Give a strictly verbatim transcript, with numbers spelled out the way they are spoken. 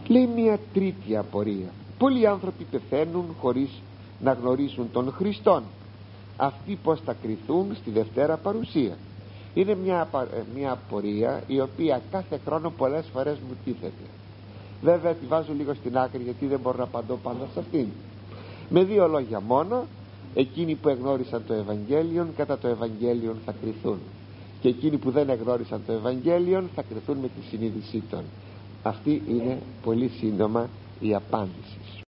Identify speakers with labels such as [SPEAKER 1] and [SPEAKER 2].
[SPEAKER 1] Λέει μια τρίτη απορία. Πολλοί άνθρωποι πεθαίνουν χωρίς να γνωρίσουν τον Χριστόν. Αυτοί πως θα κριθούν στη Δευτέρα Παρουσία? Είναι μια, μια απορία η οποία κάθε χρόνο πολλές φορές μου τίθεται. Βέβαια τη βάζω λίγο στην άκρη, γιατί δεν μπορώ να απαντώ πάνω σε αυτήν. Με δύο λόγια μόνο, εκείνοι που εγνώρισαν το Ευαγγέλιο κατά το Ευαγγέλιο θα κριθούν, και εκείνοι που δεν εγνώρισαν το Ευαγγέλιο θα κριθούν με τη συνείδησή των. Αυτή είναι πολύ σύντομα η απάντηση.